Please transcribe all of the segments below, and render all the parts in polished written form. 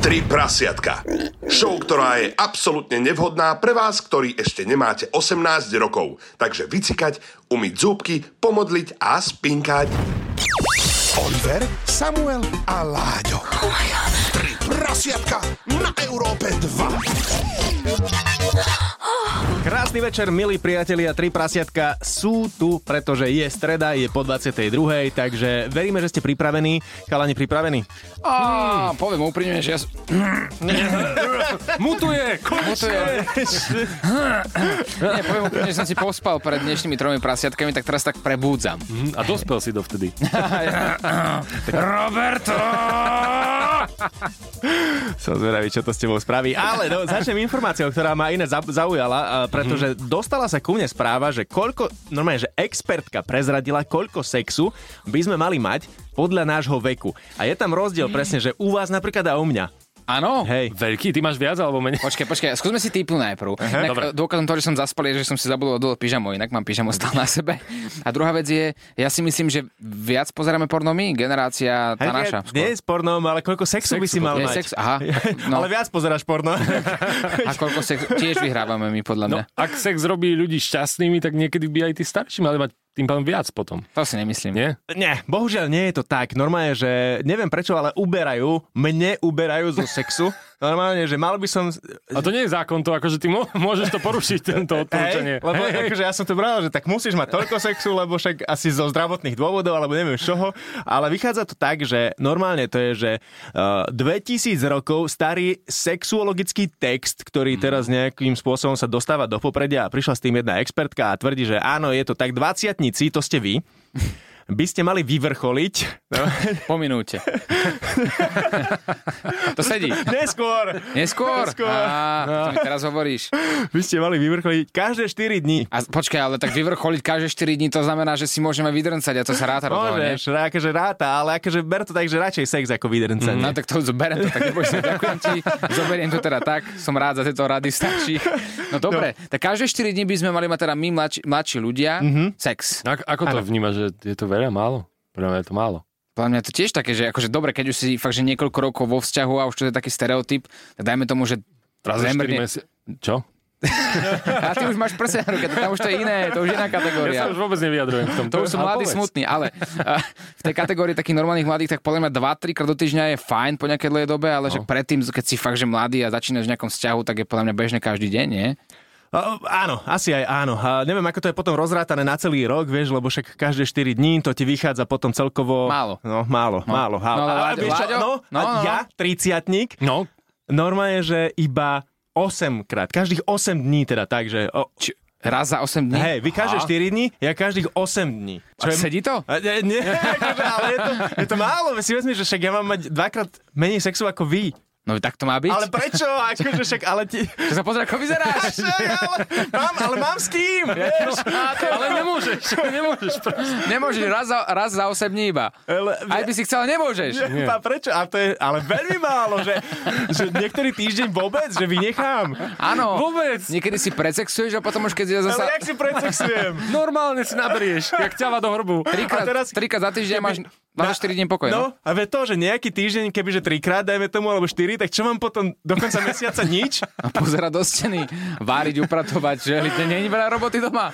Tri prasiatka. Show, ktorá je absolútne nevhodná pre vás, ktorí ešte nemáte 18 rokov. Takže vycikať, umyť zúbky, pomodliť a spinkať. Oliver, Samuel a Láďo. Tri prasiatka na Európe 2. Krásny večer, milí priatelia, tri prasiatka sú tu, pretože je streda, je po 22. Takže veríme, že ste pripravení. Chalani, pripravení? Poviem úprimne, že ja... Mutuje! Nie, poviem úprimne, že som si pospal pred dnešnými 3 prasiatkami, tak teraz tak prebúdzam. A dospel si dovtedy. Roberto! Som zvedavý, čo to s tebou spraví. Ale začnem informáciou, ktorá ma iné zaujala, pretože dostala sa ku mne správa, že normálne, že expertka prezradila, koľko sexu by sme mali mať podľa nášho veku. A je tam rozdiel presne, že u vás napríklad a u mňa. Áno. Hej. Veľký, ty máš viac alebo menej? Počkaj, skúsme si tipnú najprv. Dôkazom toho, že som zaspal, je, že som si zabudol dole pyžamo, inak mám pyžamo stále na sebe. A druhá vec je, ja si myslím, že viac pozeráme porno my, generácia tá naša. Nie s pornom, ale koľko sexu by si mal mať. Aha. No. Ale viac pozeráš porno. A koľko sexu tiež vyhrávame my, podľa mňa. No, ak sex robí ľudí šťastnými, tak niekedy by aj tí starší mali mať tým pádom viac potom. To si nemyslím. Nie? Nie, bohužiaľ nie je to tak. Normálne, že neviem prečo, ale mne uberajú zo sexu. Normálne, že mal by som... A to nie je zákon to, akože ty môžeš to porušiť, tento odporúčanie. Lebo akože ja som to bral, že tak musíš mať toľko sexu, lebo však asi zo zdravotných dôvodov, alebo neviem z čoho. Ale vychádza to tak, že normálne to je, že 2000 rokov starý sexuologický text, ktorý teraz nejakým spôsobom sa dostáva do popredia a prišla s tým jedna expertka a tvrdí, že áno, je to tak 20-tníci, to ste vy. By ste mali vyvrcholiť. No. Po minúte. To sedí. Neskôr. To mi teraz hovoríš. By ste mali vyvrcholiť každé 4 dní. A počkaj, ale tak vyvrcholiť každé 4 dní, to znamená, že si môžeme vydrncať a to sa ráta rozhodne. Môžeš, akože ráta, ale akože ber to tak, že radšej sex ako vydrncanie. No tak to zoberiem to, tak neboj sa, ďakujem ti. Zoberiem to teda tak, som rád za tieto rady, stačí. No dobre, tak každé 4 dní by sme mali mať teda my mladší ľudia sex. Ako to vnímaš, že je to veľa, málo? Pre mňa je to málo. Podľa mňa to tiež také, že akože dobre, keď už si fakt, že niekoľko rokov vo vzťahu a už to je taký stereotyp, tak dajme tomu, že raz za 4 mesiace. Čo? A ty už máš prsia na ruke, tam už to je iné, to už je iná kategória. Ja sa už vôbec nevyjadrujem v tom. To už sú mladí smutní, ale v tej kategórii takých normálnych mladých, tak podľa mňa 2-3 krát do týždňa je fajn po nejakej dlhej dobe, ale že predtým, keď si fakt, že mladý a začínaš v nejakom vzťahu, tak je podľa mňa bežné každý deň, nie? Áno, asi aj áno. Neviem, ako to je potom rozrátané na celý rok, vieš, lebo však každé 4 dní to ti vychádza potom celkovo... Málo. No, málo. A vieš čo? Ja, 30-tník, normálne, že iba 8 krát. Každých 8 dní teda tak, že... Raz za 8 dní? Hej, vy každé 4 dní, ja každých 8 dní. Sedí to? Nie, ale je to málo. Si vezmi, že však ja mám mať 2-krát menej sexu ako vy. No tak to má byť. Ale prečo? Akože však, ale ti... Čo sa pozrie, ako vyzeráš? ale mám s kým, vieš? Ale nemôžeš. Nemôžeš, raz za 8 dní iba. Aj by si chcel, nemôžeš. Prečo? A to je ale veľmi málo, že niektorý týždeň vôbec, že vynechám. Áno. Vôbec. Niekedy si predsexuješ a potom už keď zasa... Ale jak si predsexujem? Normálne si naberieš, jak ťava do hrbu. Trikrát za týždeň máš 24 dní pokoj, no? A ve to, že nejaký týždeň, kebyže 3-krát, dajme tomu, alebo 4, tak čo mám potom do konca mesiaca nič? A pozerať do steny, váriť, upratovať, že nie je veľa roboty doma.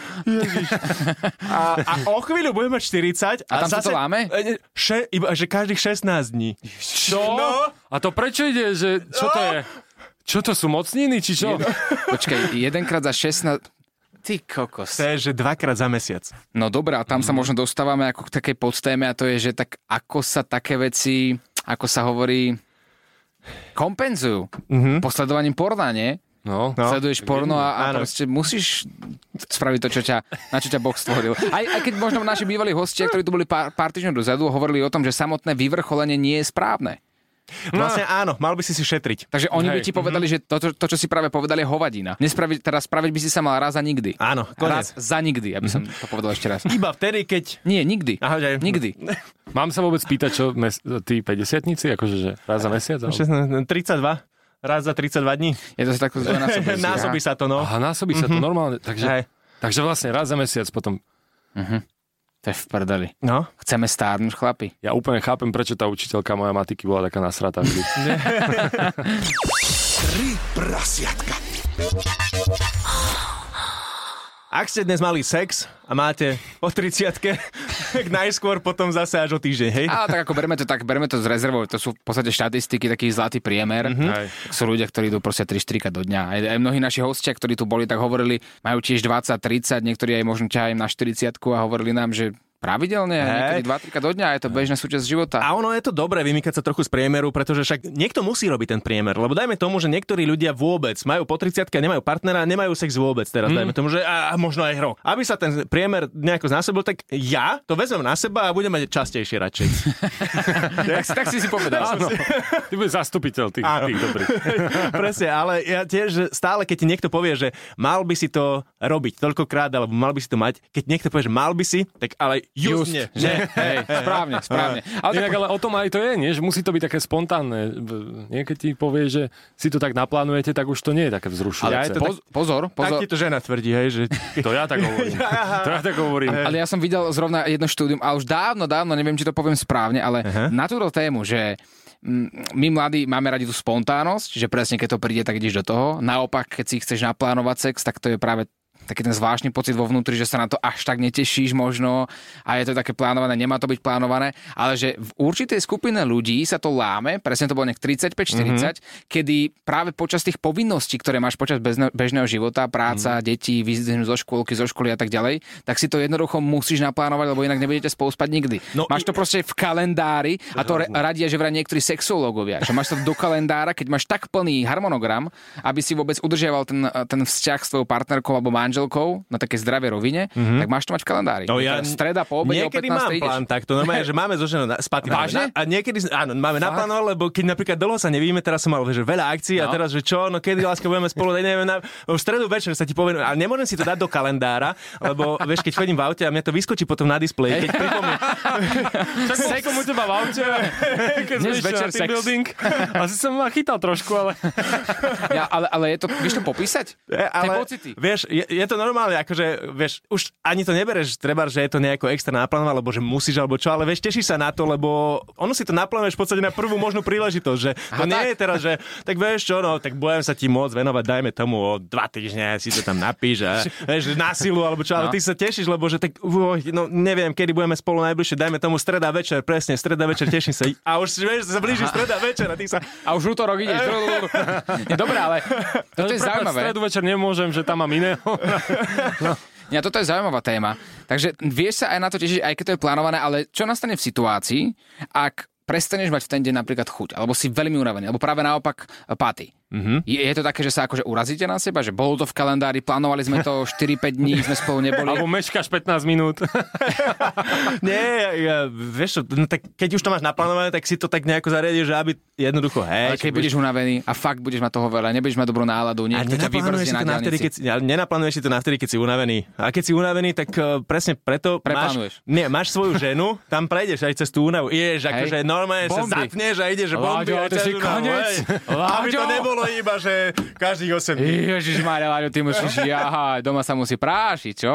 A o chvíľu budeme mať 40. A tam zase, to láme? Iba, že každých 16 dní. Čo? No? A to prečo ide? Že, čo to je? Čo to sú mocniny, či čo? Počkaj, jedenkrát za 16... Ty kokos. To je, že 2-krát za mesiac. No dobré, a tam sa možno dostávame ako k takej podstéme a to je, že tak ako sa také veci, ako sa hovorí, kompenzujú. Posledovaním porna, nie? No. Sleduješ porno a proste musíš spraviť to, na čo ťa Boh stvoril. Aj keď možno naši bývalí hostia, ktorí tu boli pár týždňov dozadu, hovorili o tom, že samotné vyvrcholenie nie je správne. Vlastne áno, mal by si šetriť. Takže oni by ti povedali, že to, čo si práve povedali, je hovadina. Spraviť by si sa mal raz za nikdy. Áno, Raz koniec. za nikdy, aby som to povedal ešte raz. Iba vtedy, keď... Nie, nikdy. Aha, že... Nikdy. Mám sa vôbec pýtať, čo tí 50-tníci, akože že raz za mesiac? 32. Raz za 32 dní. Je to takto násobí. Násobí sa to, no. Aha, násobí sa to normálne. Takže vlastne raz za mesiac potom... To je v prdeli. No. Chceme stárnuť, chlapi. Ja úplne chápem, prečo tá učiteľka moja matiky bola taká nasratá vždy. 3 prasiatka. Ak ste dnes mali sex a máte po 30-ke, tak najskôr potom zase až o týždeň, hej? Ale tak ako bereme to z rezervou, to sú v podstate štatistiky, taký zlatý priemer. Sú ľudia, ktorí idú proste 3-4 do dňa. Aj mnohí naši hostia, ktorí tu boli, tak hovorili, majú tiež 20-30, niektorí aj možno ťahajú na 40-ku a hovorili nám, že pravidelne, niekedy 2-3 do dňa, je to bežná súčasť života. A ono je to dobré vymýkať sa trochu z priemeru, pretože však niekto musí robiť ten priemer, lebo dajme tomu, že niektorí ľudia vôbec majú po 30-ke, nemajú partnera, nemajú sex vôbec teraz, dajme tomu, že a možno aj rok. Aby sa ten priemer nejako znásobil, tak ja to vezmem na seba a budem mať častejšie radšej. tak si povedal. Áno. Ty budeš zastupiteľ tých dobrých. Presne, ale ja tiež stále, keď ti niekto povie, že mal by si to robiť toľkokrát, alebo mal by si to mať, keď niekto povie, že mal by si, tak ale Just. Hej, správne. Ale o tom aj to je, nie? Že musí to byť také spontánne. Niekedy ti povie, že si to tak naplánujete, tak už to nie je také vzrušujúce. Pozor. Tak ti to žena tvrdí, hej, že... To ja tak hovorím. Ale ja som videl zrovna jedno štúdium, a už dávno, neviem, či to poviem správne, ale na túto tému, že my mladí máme radi tú spontánnosť, že presne keď to príde, tak ideš do toho. Naopak, keď si chceš naplánovať sex, tak to je práve taký ten zvláštny pocit vo vnútri, že sa na to až tak netešíš možno a je to také plánované, nemá to byť plánované, ale že v určitej skupine ľudí sa to láme, presne to bolo nejak 35-40, kedy práve počas tých povinností, ktoré máš počas bežného života, práca, deti, vyzdenú zo školy a tak ďalej, tak si to jednoducho musíš naplánovať, lebo inak nebudete spolu spať nikdy. No, máš to proste v kalendári a to radia, že vraj niektorí sexológovia, že máš to do kalendára, keď máš tak plný harmonogram, aby si vôbec udržiaval ten vzťah s tvojou partnerkou alebo manželkou na také zdravej rovine, tak máš to mať v kalendári. No ja streda po obede o 15:00 ideš. Niekedy mám plán takto, normálne, že máme so ženou spať. Vážne? A niekedy, áno, máme naplánovať, lebo keď napríklad dlho sa nevidíme, teraz som mal že veľa akcií a teraz, že čo, no kedy láska budeme spolu, neviem, v stredu večer sa ti poviem, ale nemôžem si to dať do kalendára, lebo vieš, keď chodím v aute a mňa to vyskočí potom na displeji, keď pripomínam. Čak som u teba v aute, keď sme išli na team building. Asi som ma chytal trošku, ale... Ale je to, vieš to popísať? Tie pocity. Vieš, je to normálne, akože, vieš, už ani to nebereš, treba, že je to nejako extra naplánované, alebo že musíš, alebo čo, ale vieš, tešíš sa na to, lebo ono si to naplánuješ v podstate na prvú možnú príležitosť, že to nie je teraz, že tak vieš čo, no, tak budem sa ti môcť venovať, dajme tomu o 2 týždne, si to tam napíš a vieš, na silu, alebo čo, ale ty sa tešíš, lebo že tak, no neviem, kedy budeme spolu najbližšie, dajme tomu streda večer, presne, streda večer, teším sa. A už vieš, sa blíži streda večer a ty sa... A už útorok ideš. Dobre, ale to je zaujímavé. Stredu večer nemôžem, že tam mám iného. No. Ja, toto je zaujímavá téma. Takže vieš sa aj na to tešiť, aj keď to je plánované, ale čo nastane v situácii, ak prestaneš mať v ten deň napríklad chuť, alebo si veľmi unavený, alebo práve naopak paty. Je to také, že sa akože urazíte na seba, že bolo to v kalendári, plánovali sme to 4-5 dní, sme spolu neboli. Alebo meškáš 15 minút. Nie, vieš, no, tak keď už to máš naplánované, tak si to tak nejako zariadiš, že aby jednoducho, hej. Ale keď budeš unavený a fakt budeš mať toho veľa, nebudeš mať dobrú náladu, niekto ťa vybrzdí na diaľnici. Nenaplánuješ si to navtedy, keď si unavený. A keď si unavený, tak presne preto máš svoju ženu, tam prejdeš aj cez tú únavu. Ideš akože normálne sa zatneš a ideš, že bomby. Aby to nebolo iba, že každých 8 dní. Ježišmária, Láďo, ty musíš, doma sa musí prášiť, čo?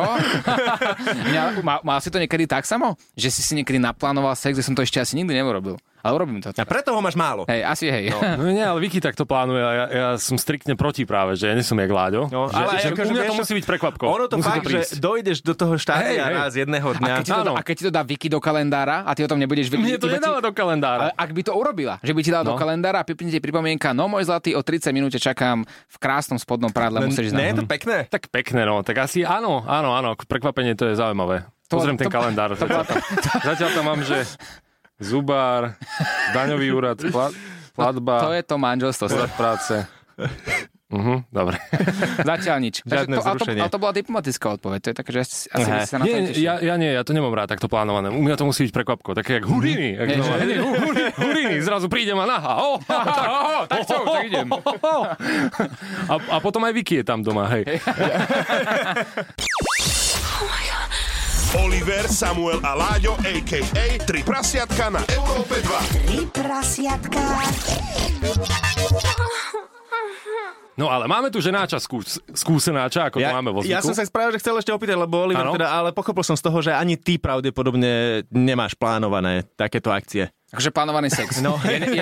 Mal si to niekedy tak samo? Že si niekedy naplánoval sex, že som to ešte asi nikdy neurobil. Ale urobím to. A preto ho máš málo. Hej, asi hej. No nie, ale Vicky tak to plánuje a ja som striktne proti práve, že ja nie som jak Láďo. No, ale že u mňa to musí byť prekvapkou. Ono to fakt, že dojdeš do toho štádia raz jedného dňa. A keď ti to dá Vicky do kalendára a ty o tom nebudeš vedieť. Mne to nedáva do kalendára. Ak by to urobila, že by ti dala do kalendára a pipne ti pripomienka, no môj zlatý, o 30 minút čakám v krásnom spodnom prádle, musíš znať. Nie je to pekné? Tak pekné, no. Tak asi áno, prekvapenie to je zaujímavé. Pozriem ten kalendár. Zatiaľ tam mám, že zubár, daňový úrad, platba. To je to manželstvo. Úrad práce. Dobre. Zatiaľ nič. Žiadne zrušenie. Ale to bola diplomatická odpoveď. To je také, že asi by sa na to tešil. Ja to nemám rád takto plánované. U mňa to musí byť prekvapko. Také jak Houdini. Houdini. Zrazu prídem a naha. Tak idem. A potom aj Vicky je tam doma. Hej. Oliver, Samuel a Láďo, a.k.a. 3 prasiatka na Európe 2. 3 prasiatka. No No ale máme tu ženáča skúsenáča, ako to máme vo zvyku. Ja som sa práve chcel ešte opýtať, lebo Oliver ale pochopil som z toho, že ani ty pravdepodobne nemáš plánované takéto akcie. Takže plánovaný sex. No.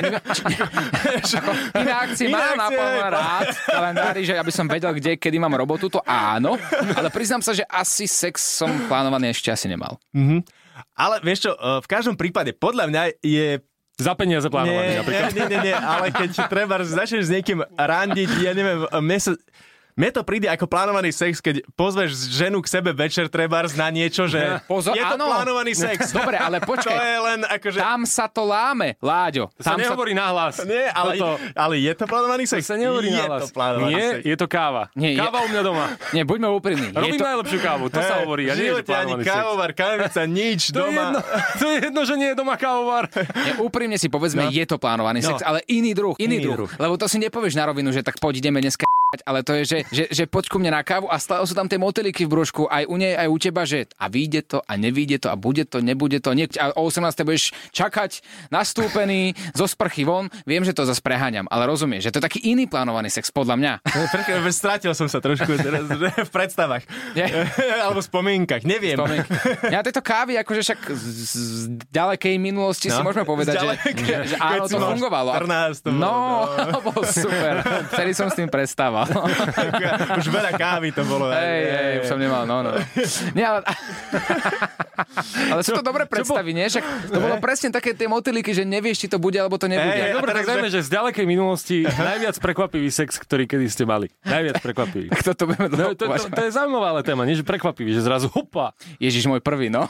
Iné akcie mám naplánované rád v kalendári, že aby som vedel, kde, kedy mám robotu, to áno. Ale priznám sa, že asi sex som plánovaný ešte asi nemal. Ale vieš čo, v každom prípade, podľa mňa je... Za peniaze plánovaný napríklad. Nie, ale keď treba začneš s niekým randiť, ja neviem, mne to príde ako plánovaný sex, keď pozveš ženu k sebe večer trebárs na niečo, že pozor, je to plánovaný sex. Dobre, ale počkaj. To je len akože... Tam sa to láme, Láďo. To sa nehovorí nahlas. Nie, ale je to plánovaný sex? To sa nehovorí nahlas. Nie, je to káva. Nie, káva u mňa doma. Nie, buďme úprimní. Robím najlepšiu kávu, to sa hovorí. Ja nie, že plánovaný sex. Kávovar, kávica, nič doma. To je jedno, že nie je doma kávovar. Úprimne si povedzme, je to plánovaný sex, ale iný druh. Lebo to si nepovieš na rovinu, že tak poď ideme dneska, ale to je, že poď ku mne na kávu a stále sú tam tie motýliky v brúšku, aj u nej, aj u teba, že a vyjde to a nevyjde to a bude to, nebude to. A o 18. budeš čakať nastúpený zo sprchy von. Viem, že to zase preháňam, ale rozumieš, že to je taký iný plánovaný sex podľa mňa. Strátil som sa trošku teraz v predstavách. Alebo spomienkach, neviem. Ja tieto kávy, akože však z ďalekej minulosti si môžeme povedať, že áno, to fungovalo. 14 bolo super. Vtedy som s tým prestával. Už veľa kávy to bolo. Hej, už som nemal, no. Nie, ale sú to dobré predstavy, nie? Však to bolo presne také tie motýliky, že nevieš, či to bude, alebo to nebude. Dobre, tak dajme, že z ďalekej minulosti najviac prekvapivý sex, ktorý kedy ste mali. Najviac prekvapivý. Kto to budeme to je zaujímavá ale téma, nie že prekvapivý, že zrazu hopa. Ježiš, môj prvý, no.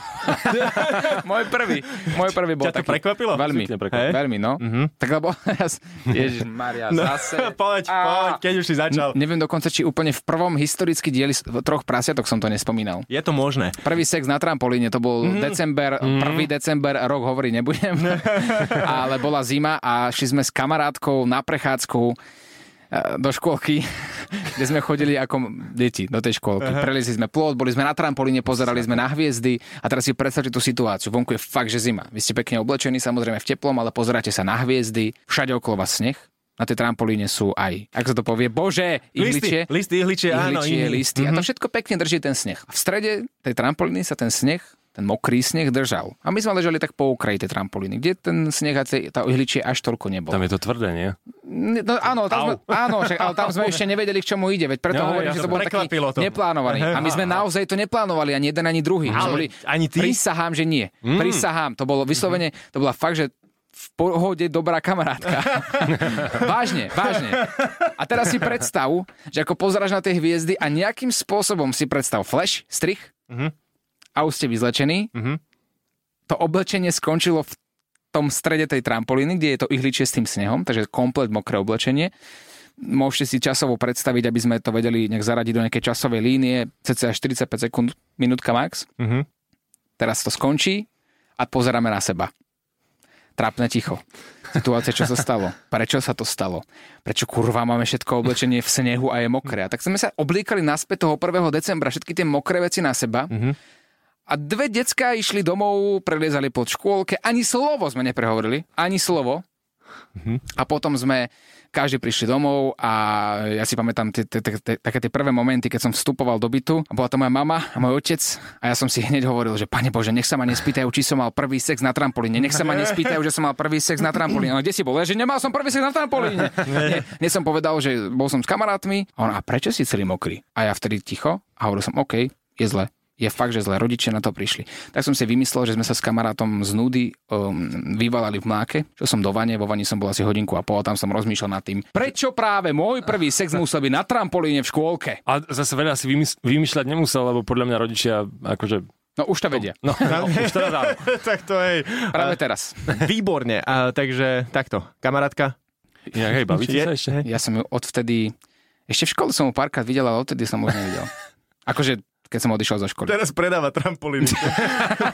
Môj prvý bol taký. Ťa to prekvapilo? Veľmi, no. Tak lebo, Ježiš Maria, zase. Poď, keď už si začal. Neviem dokonca, či úplne v prvom historicky dieli Troch prasiatok som to nespomínal. Je to možné. Prvý sex na trampolíne, to bol december, 1. december, rok hovoriť nebudem, ale bola zima a šli sme s kamarátkou na prechádzku do škôlky, kde sme chodili ako deti do tej škôlky. Prelezli sme plot, boli sme na trampolíne, pozerali sme na hviezdy a teraz si predstavte tú situáciu. Vonku je fakt, že zima. Vy ste pekne oblečení, samozrejme v teplom, ale pozeráte sa na hviezdy, všade okolo vás sneh. Na tej trampolíne sú aj, ako sa to povie, bože, ihličie. Listy, áno. Listy. A to všetko pekne drží ten sneh. A v strede tej trampolíny sa ten sneh, ten mokrý sneh držal. A my sme ležali tak po okraji tej trampolíny, kde ten sneh a tá ihličie až toľko nebolo. Tam je to tvrdé, nie? No, áno, ale tam sme ešte nevedeli, k čomu ide. Veď preto hovorím, že to bol taký neplánovaný. A my sme naozaj to neplánovali, ani jeden, ani druhý. Ani ty? Prisahám, že nie. Prisahám. To bolo vyslovene, to bola fakt, že v pohode dobrá kamarátka. Vážne. A teraz si predstav, že ako pozeráš na tie hviezdy a nejakým spôsobom si predstav flash, strih a už ste vyzlečení. To oblečenie skončilo v tom strede tej trampolíny, kde je to ihličie s tým snehom, takže komplet mokré oblečenie. Môžete si časovo predstaviť, aby sme to vedeli nejak zaradiť do nejakej časovej línie, cca 45 sekúnd, minútka max. Teraz to skončí a pozeráme na seba. Trápne ticho. Situácia, čo sa stalo? Prečo sa to stalo? Prečo kurva máme všetko oblečenie v snehu a je mokré? A tak sme sa obliekali naspäť toho 1. decembra, všetky tie mokré veci na seba. A dve decká išli domov, preliezali pod škôlke. Ani slovo sme neprehovorili. Ani slovo. A potom sme každý prišli domov a ja si pamätám také tie prvé momenty, keď som vstupoval do bytu a bola to moja mama a môj otec a ja som si hneď hovoril, že Pane Bože, nech sa ma nespýtajú, či som mal prvý sex na trampolíne, nech sa ma nespýtajú, že som mal prvý sex na trampolíne. No kde si bol? Že nemal som prvý sex na trampolíne. Nie som povedal, že bol som s kamarátmi. A on, a prečo si celý mokrý? A ja vtedy ticho a hovoril som, OK, je zle. Je fakt, že zle, rodičia na to prišli. Tak som si vymyslel, že sme sa s kamarátom z nudy vyvalali v mláke, čo som do vane, vo vani som bol asi hodinku a pol, tam som rozmýšľal nad tým, prečo práve môj prvý sex musel byť na trampolíne v škôlke. A zase veľa si vymýšľať nemusel, lebo podľa mňa rodičia akože... No už to vedia. No, už teda dáme. Tak to je... Práve teraz. Výborne, takže takto, kamarátka. Hej, bavíte sa ešte? Ja som ju odvtedy... Ešte v škole som ju párkrát videl, ale odtedy som už nevidel. Akože keď som odišiel zo školy. Teraz predáva trampolíny.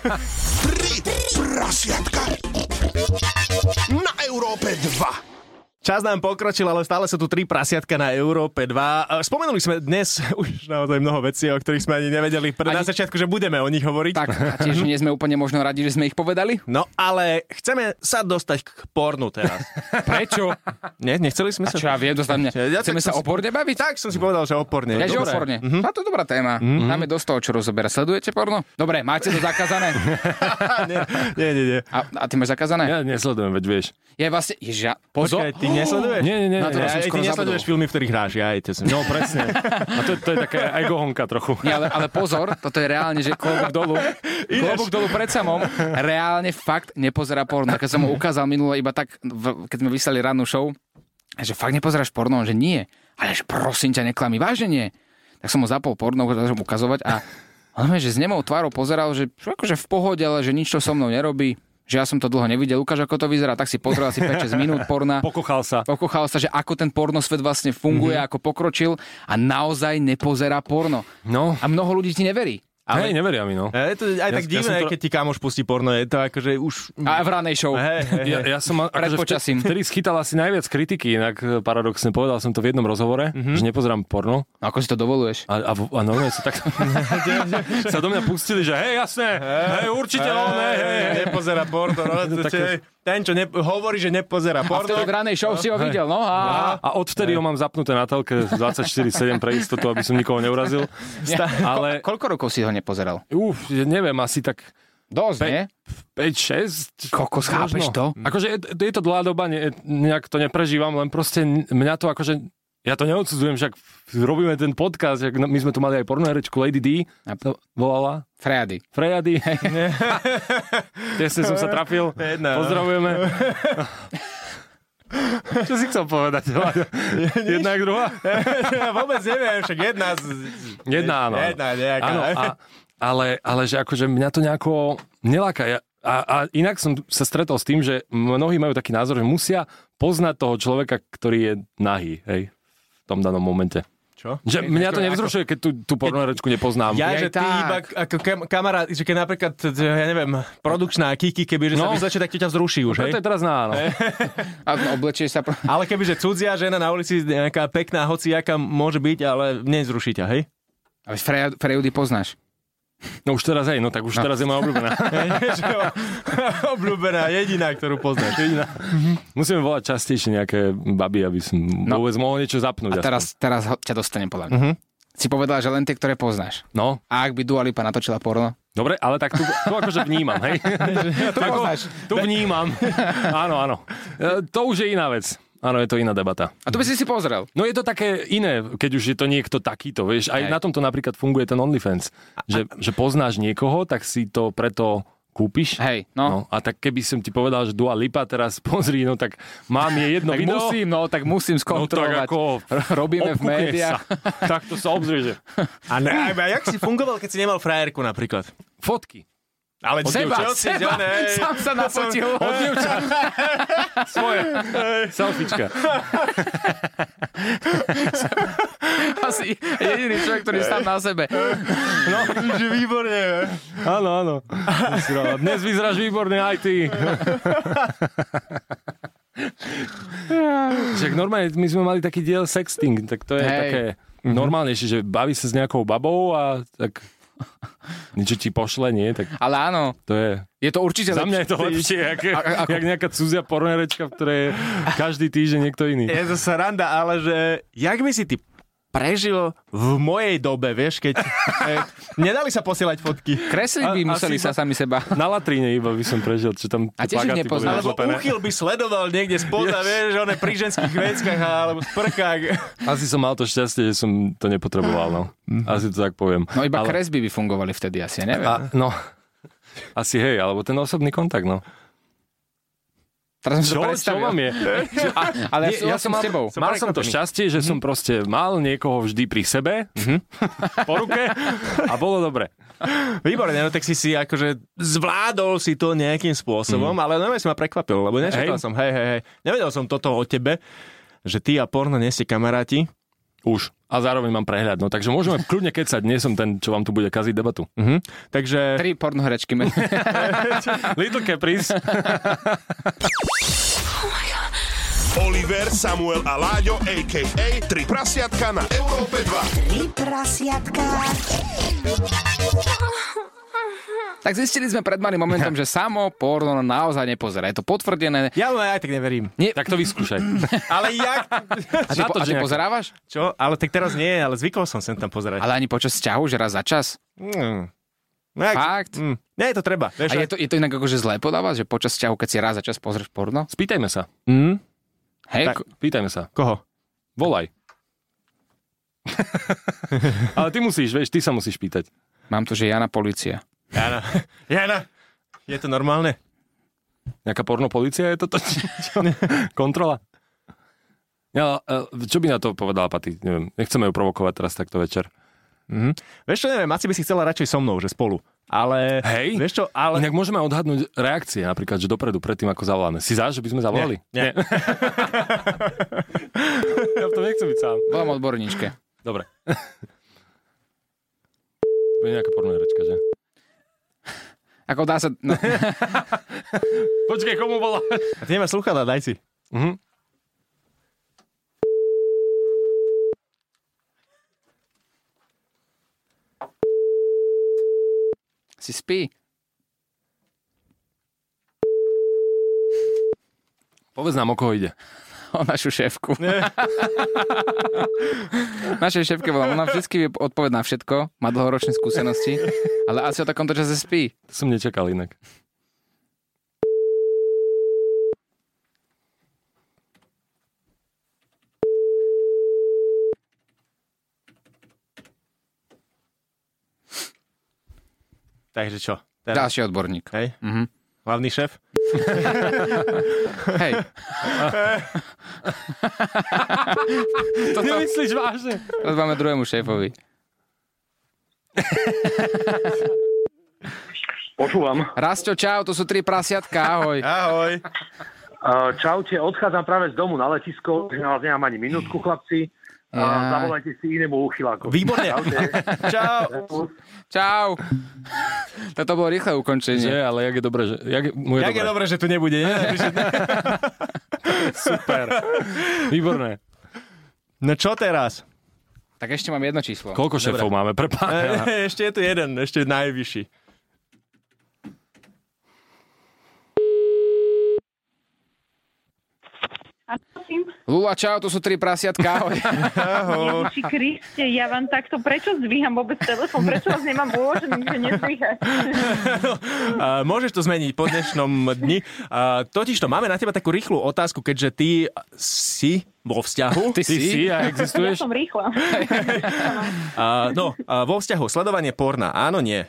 3 prasiatka na Európe 2. Čas nám pokročil, ale stále sú tu 3 prasiatka na Európe 2. Spomenuli sme dnes už naozaj mnoho vecí, o ktorých sme ani nevedeli na začiatku, že budeme o nich hovoriť. Tak, a tiež nie sme úplne možno radi, že sme ich povedali. No, ale chceme sa dostať k pornu teraz. Prečo? Nie, nechceli sme sa... A čo ja viem, chceme sa o porne baviť? Tak som si povedal, že o porne. Ja, že o porne. A to je dobrá téma. Máme dosť toho, čo rozoberá. Sledujete porno? Dobre, máte to zakázané? Nie. A ty máš zakázané? Ja nesledujem, veď vieš. Ja vlastne, pozor. Počkaj, ty nesleduješ? Nie. Ty nesleduješ filmy, v ktorých hráš, No presne. A to je také aj gohonka trochu. Nie, ale pozor, toto je reálne, že klobúk dolu pred samom, reálne fakt nepozerá porno. Keď som mu ukázal minule iba tak, keď sme vyslali rannú show, že fakt nepozeráš porno, že nie. Ale že prosím ťa, neklami, vážne nie. Tak som mu zapol porno, začal ukazovať a on že s nemou tvárou pozeral, že akože v pohode, ale že nič to so mnou nerobí. Že ja som to dlho nevidel, ukáž, ako to vyzerá, tak si pozrel asi 5-6 minút porna. Pokochal sa, že ako ten pornosvet vlastne funguje, ako pokročil a naozaj nepozerá porno. No. A mnoho ľudí ti neverí. Hej, neveria mi, no. Je to aj tak divné, keď ti kamoš pustí porno, je to akože už... A v ranej show. Ja som akože vtedy schytal asi najviac kritiky, inak paradoxne povedal som to v jednom rozhovore, že nepozerám porno. A ako si to dovoluješ? A normálne sa tak... sa do mňa pustili, že hej, jasné, hej, určite on, hej. Nepozerá porno, ten, čo hovorí, že nepozerá porno. A vtedy v ranej show si ho videl, no. A odvtedy ho mám zapnuté na telke 24/7 pre istotu, aby som nikoho neurazil. Ale... Koľko rokov si ho nepozeral? Neviem, asi tak... Dosť, nie? 5-6. Kokos, chápeš to? Akože je to dlhá doba, nejak to neprežívam, len proste mňa to akože... Ja to neodsudzujem, však robíme ten podcast, my sme tu mali aj pornoherečku Lady D, to volala. Frejady. Tesne som sa trafil. Pozdravujeme. Čo si chcel povedať? Jedna jak druhá? Ja vôbec neviem, však Jedna, áno. Jedna nejaká. Áno, ale že akože mňa to nejako neláka. A inak som sa stretol s tým, že mnohí majú taký názor, že musia poznať toho človeka, ktorý je nahý, hej, v tom danom momente. Čo? Že mňa to nevzrušuje, keď tú pornoherečku nepoznám. Ja, že ty iba ako kamarát, že keď napríklad, ja neviem, produkčná Kiki, keby že sa vyzlečie, tak ťa vzruší už, hej? To je teraz áno. A oblečieš sa... Ale kebyže cudzia žena na ulici, nejaká pekná, hociaká môže byť, ale nezruší ťa, hej? Ale Frejudy poznáš. No už teraz aj, tak už teraz je moja obľúbená. Obľúbená, jediná, ktorú poznáš. Musíme volať častejšie nejaké baby, aby som vôbec mohol niečo zapnúť. A teraz ťa dostanem podľa mňa. Si povedal, že len tie, ktoré poznáš. No. A ak by Dua Lipa natočila porno? Dobre, ale tak tu akože vnímam, hej? Tu vnímam. Áno. To už je iná vec. Áno, je to iná debata. A to by si pozrel? No je to také iné, keď už je to niekto takýto, vieš. Aj na tomto napríklad funguje ten OnlyFans. Že poznáš niekoho, tak si to preto kúpiš. Hej, no. A tak keby som ti povedal, že Dua Lipa teraz pozri, no tak mám jedno video. Tak musím skontrolovať. No tak ako robíme v médiách. Tak to sa obzrieže. A jak si fungoval, keď si nemal frajerku napríklad? Fotky. Ale seba. Sám sa nafotil. Od dievčat. Svoje. Selfiečka. Asi jediný človek, ktorý je sám na sebe. No, že výborne. Áno. Dnes vyzeráš výborne aj ty. Však normálne, my sme mali taký diel sexting, tak to je také normálnejšie, že baví sa s nejakou babou a tak... Niečo ti pošle, nie? Tak ale áno. To je... Je to určite za mňa je to lepšie, jak nejaká cudzia pornoherečka, v ktorej je každý týždeň niekto iný. Je to sranda, ale že jak by si ty prežil v mojej dobe, vieš, keď nedali sa posielať fotky. Kresliť by museli sa sami seba. Na latríne iba by som prežil, čo tam a tiež ich nepoznal. Alebo úchyl by sledoval niekde spoza, vieš, že pri ženských veckách alebo sprchách. Asi som mal to šťastie, že som to nepotreboval, no. Asi to tak poviem. No iba kresby by fungovali vtedy asi, ja neviem. No, asi hej, alebo ten osobný kontakt, no. Čo vám je? Ale ja som s tebou. Mal som to šťastie, že som proste mal niekoho vždy pri sebe, po ruke a bolo dobre. Výborne, no tak si akože zvládol si to nejakým spôsobom, ale neviem, si ma prekvapil, lebo nečakal som, hej, nevedel som toto o tebe, že ty a porno nie ste kamaráti. Už. A zároveň mám prehľad. No takže môžeme kľudne kecať. Nie som ten, čo vám tu bude kaziť debatu. Takže... 3 pornoherečky. Little Caprice. Oliver, Samuel a Láďo, a.k.a. Tri prasiatka na Európe 2. Tri prasiatka. Tak zistili sme pred malým momentom, že samo porno naozaj nepozerá. Je to potvrdené. Ja mu aj tak neverím. Nie. Tak to vyskúšaj. Ale jak? A ty pozerávaš? Čo? Ale tak teraz nie, ale zvykol som sem tam pozerať. Ale ani počas vzťahu, že raz za čas? No, Fakt? Nie, je to treba. Vieš, A je to inak akože zlé podľa vás, že počas vzťahu, keď si raz za čas pozrieš porno? Spýtajme sa. Hej, Tak. Pýtajme sa. Koho? Volaj. Ale ty musíš, vieš, ty sa musíš pýtať. mám tu, že Jana policia. Jana, je to normálne? Nejaká pornopolicia je toto? Kontrola? Ja, čo by na to povedala Paty? Neviem, nechceme ju provokovať teraz takto večer. Vieš čo, neviem, asi by si chcela radšej so mnou, že spolu. Ale, Hej, vieš čo, ale... Inak môžeme odhadnúť reakcie, napríklad, že dopredu, predtým, ako zavoláme. Si že by sme zavolali? Nie. Ja v tom nechcem byť sám. Volám odborníčke. Dobre. To je nejaká pornoherečka, že? Ako dá sa... No. Počkej, komu volá? A ty nemáš slúchadlá, daj si. Si spí. Povedz nám, o koho ide. O našu šéfku. Našej šéfke volám. Ona vždycky vie odpovedať na všetko. Má dlhoročné skúsenosti. Ale asi o takomto čase spí. To som nečakal inak. Takže čo? Teraz? Ďalší odborník. Hej? Mhm. Hlavný šéf? Hej. Nemyslíš vážne? Teraz máme druhému šéfovi. Počúvam. Rasto, čau, to sú tri prasiatka, ahoj. Ahoj. Čaute, odchádzam práve z domu na letisko, že na vás nemám ani minútku, chlapci. Zavolajte si inému uchyláku. Výborne. Čau. Čau. Toto bolo rýchle ukončenie. Že, ale jak je dobré, že... Jak Je dobré, že tu nebude. Nie? Super. Výborné. No čo teraz? Tak ešte mám jedno číslo. Koľko šéfov máme? Prepáč. Ešte je tu jeden, ešte najvyšší. Lula, čau, to sú tri prasiatka, ahoj. Ježiši Kriste, ja vám takto, prečo zdvíham vôbec telefón? Prečo vás nemám uložený, že nezdvíhať? Môžeš to zmeniť po dnešnom dni. Totižto máme na teba takú rýchlu otázku, keďže ty si vo vzťahu. Ty si a Ja existuješ? som rýchla. Vo vzťahu sledovanie porna, áno, nie.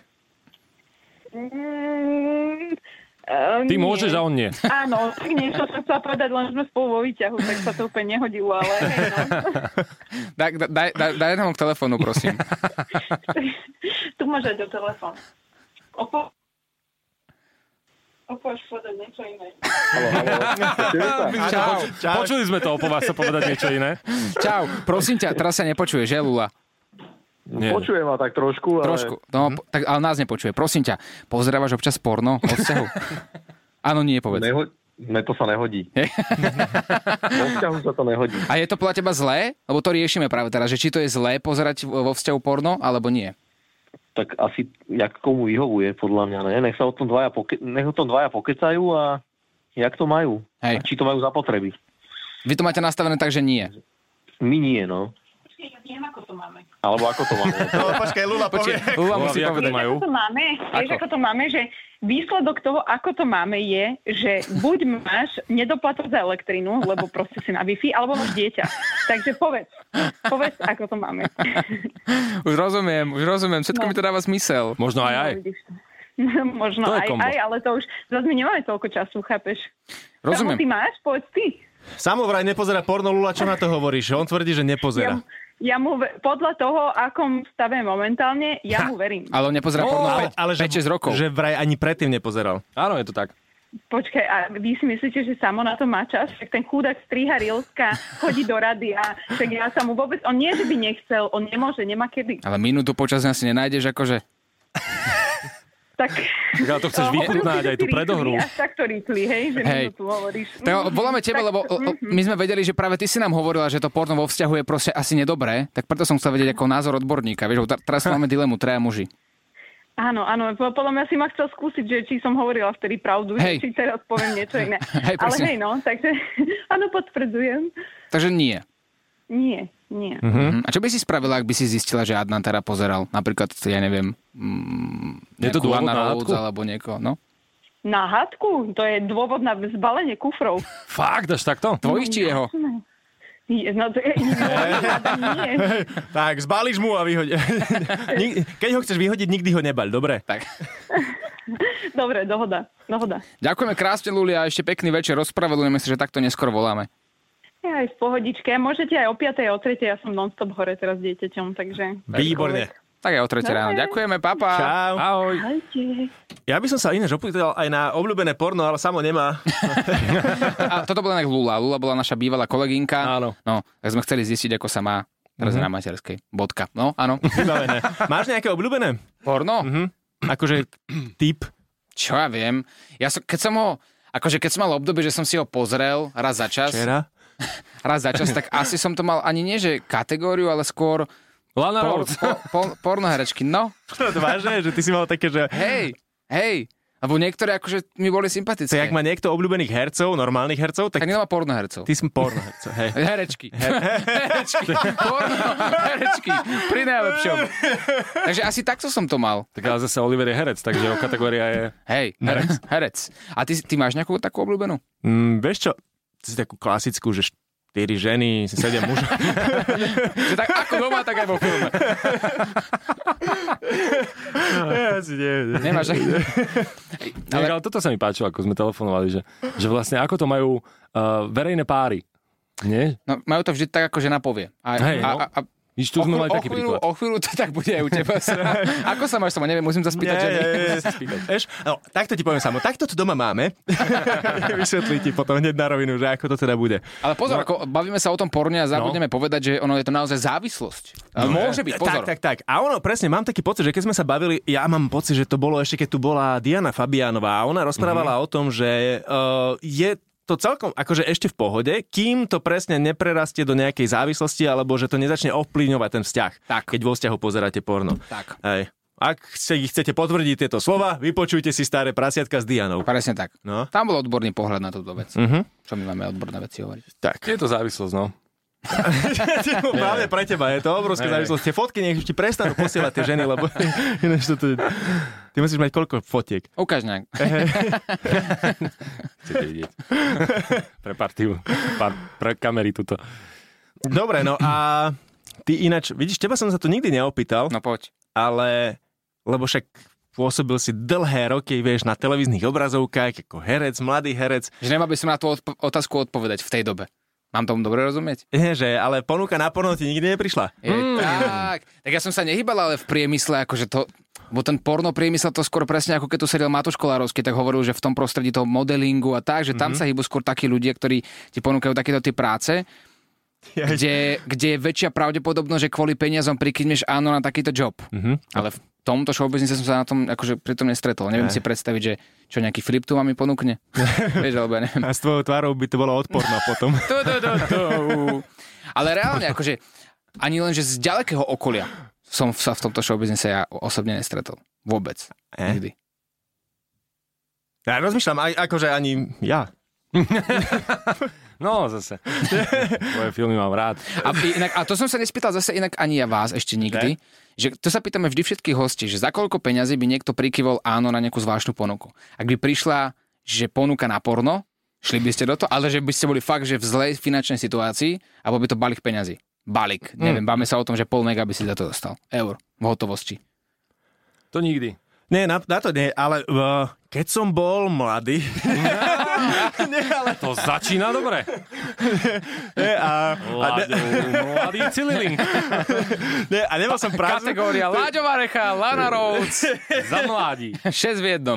Ty môžeš a on nie. Áno, tak niečo som chcela povedať, len sme spolu vo výťahu, tak sa to úplne nehodilo, ale hej, no. Daj nám k telefónu, prosím. Tu máš aj do telefón. Opoš povedať niečo iné. Čau. Počuli sme to, po vás sa povedať niečo iné. Čau, prosím ťa, teraz sa nepočuje, že, Lula? Nie. Počujem ma tak trošku, ale... Trošku, no, tak, ale nás nepočuje. Prosím ťa, pozerávaš občas porno od vzťahu? Áno, nie, povedz. Mne to sa nehodí. Vo vzťahu sa to nehodí. A je to podľa teba zlé? Lebo to riešime práve teraz, že či to je zlé pozerať vo vzťahu porno, alebo nie. Tak asi, jak komu vyhovuje, podľa mňa, ne? Nech o tom dvaja pokecajú a jak to majú. Hej. A či to majú zapotreby. Vy to máte nastavené tak, že nie. My nie, no. Ja neviem, ako to máme. Alebo ako to máme. No, počkaj, Lula povie. Lula musí ako to povedať. majú? Ako to máme? Vieš, ako to máme, že výsledok toho, ako to máme, je, že buď máš nedoplatok za elektrínu, lebo proste si na Wi-Fi, alebo máš dieťa. Takže povedz, ako to máme. Už rozumiem, všetko mi to dáva zmysel. Možno aj. No, vidíš to. Možno To je kombo. aj, ale to už zase my nemáme toľko času, chápeš? Rozumiem. Ty máš? Povedz ty. Samo vraj nepozerá porno, Lula, čo na to hovoríš? On tvrdí, že nepozerá. Ja mu podľa toho, akom stave momentálne, ja mu verím. Ale on nepozerá porno Ale 5-6 rokov. Že vraj ani predtým nepozeral. Áno, je to tak. Počkaj, a vy si myslíte, že Samo na to má čas? Tak ten chudák striha Rilska, chodí do rady a tak ja sa mu vôbec... On nie, že by nechcel, on nemôže, nemá kedy. Ale minútu počas dňa si nenájdeš, akože... Tak... Ale to chceš vychutnať aj tú predohru. Až takto rýchli, hej, že mi to tu hovoríš. Tak voláme teba, lebo my sme vedeli, že práve ty si nám hovorila, že to porno vo vzťahu je proste asi nedobré, tak preto som chcel vedieť ako názor odborníka. Vieš, teraz máme dilemu, 3 muži. Áno, podľa mňa si ma chcel skúsiť, že či som hovorila vtedy pravdu, že či teraz poviem niečo iné. Ale hej, no, takže áno, potvrdzujem. Takže nie. Nie. A čo by si spravila, ak by si zistila, že Adnan teda pozeral? Napríklad, ja neviem, je to dôvod na hádku? Alebo niekoho, no? Na hádku? To je dôvod na zbalenie kufrov. Fakt, až takto? Tvojich či jeho? No to je... nie. Tak, zbalíš mu a vyhoď. Keď ho chceš vyhodiť, nikdy ho nebaľ, dobre? Tak. Dobre, dohoda. Ďakujeme krásne, Luli, a ešte pekný večer. Rozpravedlujeme sa, že takto neskoro voláme. Ja aj v pohodičke. Môžete aj o 5. a o 3. Ja som non-stop hore teraz s dieťaťom, takže... Výborne. Tak aj o 3. ráno. Ďakujeme, papa. Čau. Ahoj. Ahojte. Ja by som sa ináč opýtal aj na obľúbené porno, ale samo nemá. A toto bola inak Lula. Lula bola naša bývalá kolegynka. Áno. No, tak sme chceli zistiť, ako sa má teraz na materskej. Bodka. No, áno. Vybavené. Máš nejaké obľúbené? Porno? Akože typ? Čo ja viem. Keď som mal obdobie, že som si ho pozrel raz za čas. Včera? Raz za čas, tak asi som to mal ani nie, že kategóriu, ale skôr pornoherečky. No. To vážne, že ty si mal také, že... Hej. Lebo niektoré akože mi boli sympatické. Tak ak má niekto obľúbených hercov, normálnych hercov, tak... Tak nemá pornohercov. Ty si pornohercov, hej. Herečky. Pornoherečky. Pri najlepšom. Takže asi takto som to mal. Tak ale zase Oliver je herec, takže jeho kategória je... Hej, herec. A ty máš nejakú takú obľúbenú? Vieš čo? Si takú klasickú, že 4 ženy, 7 mužov. Že tak ako doma, tak aj vo filme. Ja si neviem. Nemáš. Ale toto sa mi páčilo, ako sme telefonovali, že vlastne ako to majú verejné páry. Nie? No, majú to vždy tak, ako žena povie. Víš, tu sme mali taký príklad. O chvíľu to tak bude aj u teba. Ako sa máš sama? Neviem, musím sa spýtať. Takto ti poviem samo. Takto to doma máme. Vysvetlí ti potom hneď na rovinu, že ako to teda bude. Ale pozor, ako bavíme sa o tom porne a zabudneme povedať, že ono je to naozaj závislosť. Môže byť, pozor. Tak. A ono, presne, mám taký pocit, že keď sme sa bavili, ja mám pocit, že to bolo ešte, keď tu bola Diana Fabiánová a ona rozprávala o tom, že je to celkom akože ešte v pohode, kým to presne neprerastie do nejakej závislosti, alebo že to nezačne ovplyvňovať ten vzťah, keď vo vzťahu pozeráte porno. Tak. Hej. Ak chcete potvrdiť tieto slova, vypočujte si Staré prasiatka s Dianou. Presne tak. No. Tam bol odborný pohľad na túto vec. Čo my máme odborné veci hovoriť. Tak. Je to závislosť, no. Práve pre teba je to obrovská závislosť. Tie fotky nech ti prestanú posielať tie ženy, lebo ty musíš mať koľko fotiek. Ukáž nejak. Chcete vidieť. Pre partiu. Pre kamery tuto. Dobre, no a ty ináč, vidíš, teba som sa to nikdy neopýtal. No poď. Ale, lebo však pôsobil si dlhé roky, vieš, na televíznych obrazovkách, ako herec, mladý herec. Že nemal by som na tú otázku odpovedať v tej dobe. Mám tomu dobre rozumieť? Nie, že, ale ponuka na porno ti nikdy neprišla. Tak ja som sa nehýbal, ale v priemysle, akože to, bo ten porno priemysel to skôr presne ako keď tu sedel Matúš Kolárovský, tak hovoril, že v tom prostredí toho modelingu a tak, že tam sa hýbu skôr takí ľudia, ktorí ti ponúkajú takéto tie práce, kde je väčšia pravdepodobnosť, že kvôli peniazom prikývneš áno na takýto job. Ale v tomto showbiznise som sa na tom akože pri tom nestretol. Neviem si predstaviť, že čo nejaký Filip tu mi ponúkne. Vieš, alebo ja neviem. A s tvojou tvárou by to bolo odporné potom. Ale reálne, akože ani len, že z ďalekého okolia som sa v tomto showbiznise ja osobne nestretol. Vôbec. Nikdy. Ja rozmýšľam, akože ani ja. No, zase. Moje filmy mám rád. A to som sa nespýtal zase inak ani ja vás ešte nikdy. Že to sa pýtame vždy všetkých hostí, že za koľko peňazí by niekto prikyvol áno na nejakú zvláštnu ponuku. Ak by prišla, že ponuka na porno, šli by ste do toho, ale že by ste boli fakt, že v zlej finančnej situácii, alebo by to balík peňazí. Balík. Neviem, báme sa o tom, že pol mega by si za to dostal. Eur. V hotovosti. To nikdy. Nie, na to nie, ale keď som bol mladý... To začína dobre. Mladý cililink. A nemal som prácu. Kategória Láďo Varecha, Lana Rhodes. Za mladí. 6 v jednom.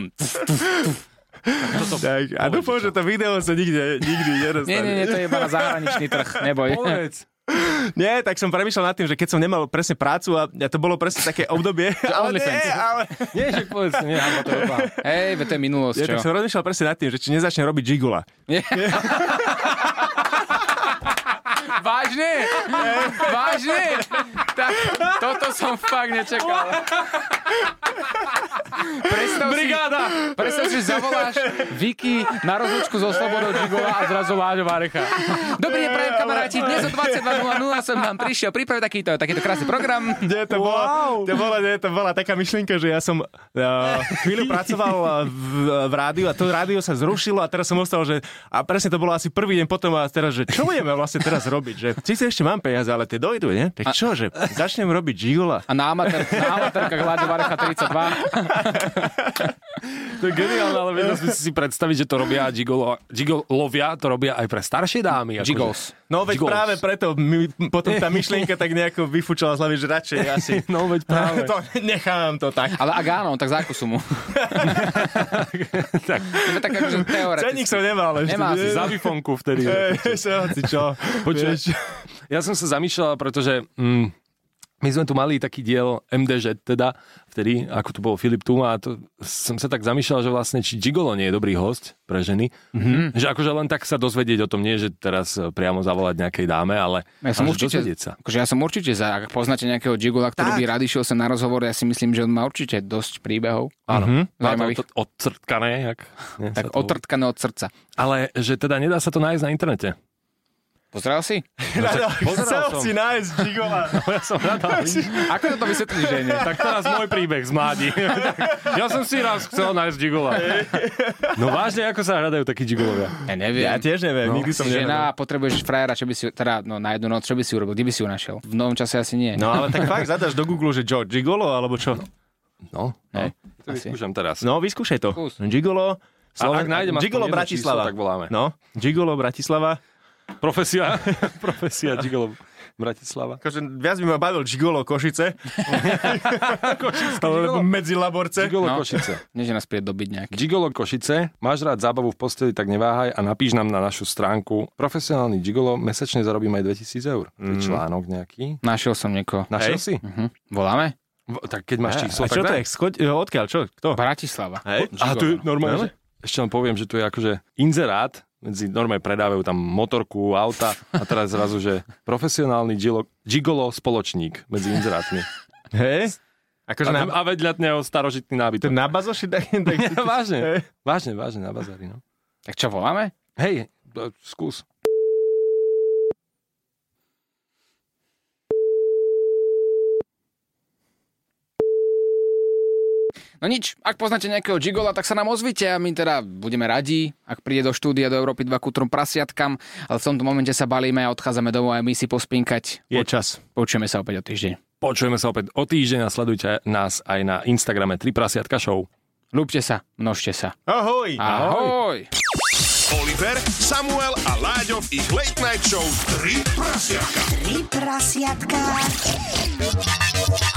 Tak, a dúfam, že to video sa nikdy nedostane. Nie, to je iba na zahraničný trh. Neboj. Povedz. Nie, tak som premýšľal nad tým, že keď som nemal presne prácu a to bolo presne také obdobie. ale Nie, že povedz, nie, to je oba. Hej, to je minulosť, čo? Tak som rozmýšľal presne nad tým, že či nezačne robiť gigula. Vážne? Vážne? Tak, toto som fakt nečakal. Predstav si, že zavoláš Vicky na rozlúčku so Slobodou Gigola a zrazu Láďo Varecha. Dobrý deň, prajem kamaráti, dnes o 22:00 som nám prišiel pripraviť takýto krásny program. To bola taká myšlienka, že ja som chvíľu pracoval v rádiu a to rádio sa zrušilo a teraz som ostal, že a presne to bolo asi prvý deň potom a teraz, že čo budeme vlastne teraz robiť? Že síce ešte mám peniaze, ale tie dojdu, nie? Tak čo, že začnem robiť gigola. A na amatérkach Láďo Varecha 32. To je geniálne, ale vedel sme si predstaviť, že to robia gigolovia, to robia aj pre staršie dámy. Gigols. No veď Gigols. práve preto potom tá myšlienka tak nejako vyfúčala z hlavy, že radšej asi. No veď práve. To nechám to tak. Ale ak áno, tak zákusu mu. tak akože teoreticky. Cenník som nemal ešte. Nemá si Za bifonku vtedy. Čo? Počuť, ja som sa zamýšľal, pretože my sme tu mali taký diel MDŽ, teda vtedy, ako tu bol Filip Tuma, a to som sa tak zamýšľal, že vlastne či gigolo nie je dobrý host pre ženy. Mm-hmm. Že akože len tak sa dozvedieť o tom, nie že teraz priamo zavolať nejakej dáme, ale ja som určite za, ak poznáte nejakého gigola, ktorý by rád išiel sem na rozhovor, ja si myslím, že on má určite dosť príbehov. Áno, zaujímavých. Odcrtkané. Tak odtrtkané od srdca. Ale že teda nedá sa to nájsť na internete. Pozeral si? Chcel si nájsť gigola. No ja som radal. Ako to vysvetlíš, že nie? Tak teraz môj príbeh z mládi. Ja som si raz chcel nájsť gigola. No vážne, ako sa hľadajú takí gigolovia? Ja neviem. Ja tiež neviem, nikdy som nevedel. Žena, potrebuješ frajera, čo by si, teda na jednu noc, čo by si urobil? Kde by si ju našiel? V novom čase asi nie. No ale tak fakt zadaš do Google, že gigolo, alebo čo? No. To vyskúšam teraz. No, vyskúšaj to. Gigolo. Ak nájdem Gigolo Bratislava. Číslo, tak voláme. No, Gigolo Bratislava. Profesia gigolo Bratislava. Akože viac by ma bavil gigolo Košice. Alebo medzi Laborce. Gigolo Košice. Nie, že nás príde dobiť nejaký. Gigolo Košice. Máš rád zábavu v posteli, tak neváhaj a napíš nám na našu stránku. Profesionálny gigolo, mesačne zarobím aj 2,000 eur. To je článok nejaký. Našiel som niekoho. Našiel si? Voláme? Tak keď máš číslo, a čo tak to je? Odkiaľ? Čo? Kto? Bratislava. A tu je normálne? Ešte len poviem, že tu je akože inzerát, medzi normálne predávajú tam motorku, auta a teraz zrazu, že profesionálny gigolo spoločník medzi inzerátmi. Hej? Akože a vedľa neho starožitný nábytok. To na bazoši? Vážne, na bazári, no. Tak čo, voláme? Hej, skús. No nič, ak poznáte nejakého gigola, tak sa nám ozvite a my teda budeme radi, ak príde do štúdia do Európy 2 k útrom prasiatkam, ale v tomto momente sa balíme a odchádzame domov a my si pospinkať. Je čas. Počujeme sa opäť o týždeň. Počujeme sa opäť o týždeň a sledujte nás aj na Instagrame 3 prasiatka show. Ľúbte sa, množte sa. Ahoj! Ahoj! Oliver, Samuel a Láďo v ich Late Night Show 3 prasiatka. 3 prasiatka.